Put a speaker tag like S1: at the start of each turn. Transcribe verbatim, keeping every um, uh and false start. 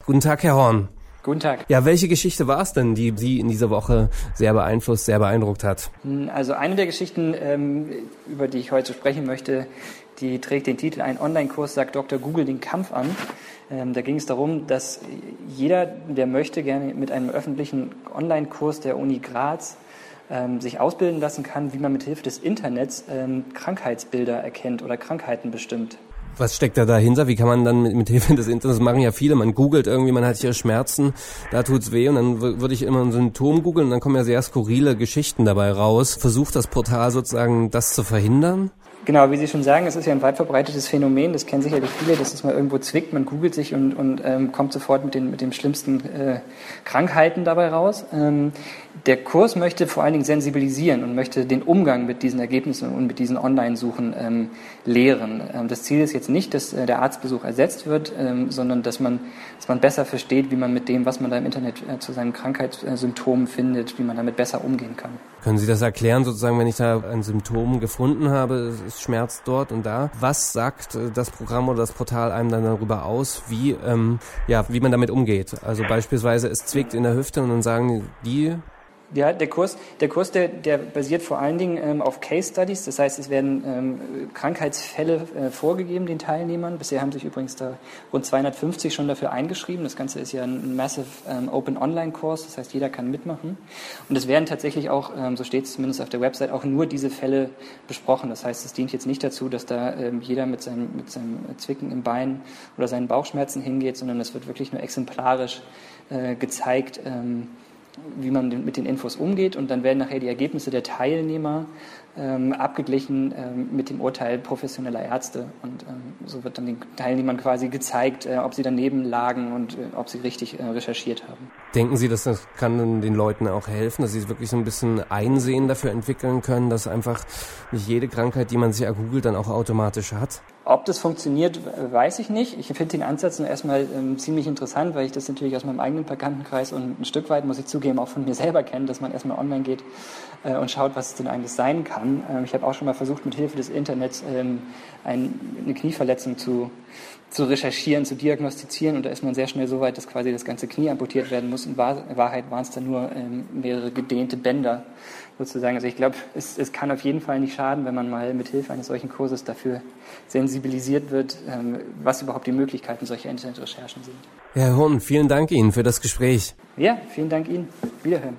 S1: Guten Tag, Herr Horn.
S2: Guten Tag.
S1: Ja, welche Geschichte war es denn, die Sie in dieser Woche sehr beeinflusst, sehr beeindruckt hat?
S2: Also eine der Geschichten, über die ich heute sprechen möchte, die trägt den Titel "Ein Online-Kurs sagt Doktor Google den Kampf an". Da ging es darum, dass jeder, der möchte, gerne mit einem öffentlichen Online-Kurs der Uni Graz sich ausbilden lassen kann, wie man mit Hilfe des Internets Krankheitsbilder erkennt oder Krankheiten bestimmt.
S1: Was steckt da dahinter? Wie kann man dann mit, mit Hilfe des Internets, das machen ja viele, man googelt irgendwie, man hat hier Schmerzen, da tut's weh und dann w- würde ich immer ein Symptom googeln und dann kommen ja sehr skurrile Geschichten dabei raus. Versucht das Portal sozusagen, das zu verhindern?
S2: Genau, wie Sie schon sagen, es ist ja ein weit verbreitetes Phänomen, das kennen sicherlich viele, dass es mal irgendwo zwickt, man googelt sich und, und ähm, kommt sofort mit den, mit den schlimmsten äh, Krankheiten dabei raus. Ähm, der Kurs möchte vor allen Dingen sensibilisieren und möchte den Umgang mit diesen Ergebnissen und mit diesen Online-Suchen ähm, lehren. Ähm, das Ziel ist jetzt nicht, dass äh, der Arztbesuch ersetzt wird, ähm, sondern dass man, dass man besser versteht, wie man mit dem, was man da im Internet äh, zu seinen Krankheitssymptomen findet, wie man damit besser umgehen kann.
S1: Können Sie das erklären, sozusagen, wenn ich da ein Symptom gefunden habe, es schmerzt dort und da? Was sagt das Programm oder das Portal einem dann darüber aus, wie, ähm, ja, wie man damit umgeht? Also beispielsweise, es zwickt in der Hüfte und dann sagen die...
S2: Ja, der Kurs, der Kurs, der, der basiert vor allen Dingen ähm, auf Case Studies. Das heißt, es werden ähm, Krankheitsfälle äh, vorgegeben den Teilnehmern. Bisher haben sich übrigens da rund zweihundertfünfzig schon dafür eingeschrieben. Das Ganze ist ja ein Massive ähm, Open Online Kurs. Das heißt, jeder kann mitmachen. Und es werden tatsächlich auch, ähm, so steht es zumindest auf der Website, auch nur diese Fälle besprochen. Das heißt, es dient jetzt nicht dazu, dass da ähm, jeder mit seinem, mit seinem Zwicken im Bein oder seinen Bauchschmerzen hingeht, sondern es wird wirklich nur exemplarisch äh, gezeigt, ähm, wie man mit den Infos umgeht, und dann werden nachher die Ergebnisse der Teilnehmer ähm, abgeglichen ähm, mit dem Urteil professioneller Ärzte, und ähm, so wird dann den Teilnehmern quasi gezeigt, äh, ob sie daneben lagen und äh, ob sie richtig äh, recherchiert haben.
S1: Denken Sie, dass das kann den Leuten auch helfen, dass sie wirklich so ein bisschen Einsehen dafür entwickeln können, dass einfach nicht jede Krankheit, die man sich ergoogelt, dann auch automatisch hat?
S2: Ob das funktioniert, weiß ich nicht. Ich finde den Ansatz nur erstmal ähm, ziemlich interessant, weil ich das natürlich aus meinem eigenen Bekanntenkreis und ein Stück weit, muss ich zugeben, auch von mir selber kenne, dass man erstmal online geht äh, und schaut, was es denn eigentlich sein kann. Ähm, ich habe auch schon mal versucht, mit Hilfe des Internets ähm, ein, eine Knieverletzung zu, zu recherchieren, zu diagnostizieren, und da ist man sehr schnell so weit, dass quasi das ganze Knie amputiert werden muss. In Wahr, Wahrheit waren es dann nur ähm, mehrere gedehnte Bänder sozusagen. Also ich glaube, es, es kann auf jeden Fall nicht schaden, wenn man mal mit Hilfe eines solchen Kurses dafür sensibilisiert wird, ähm, was überhaupt die Möglichkeiten solcher Internetrecherchen sind.
S1: Herr Horn, vielen Dank Ihnen für das Gespräch.
S2: Ja, vielen Dank Ihnen. Wiederhören.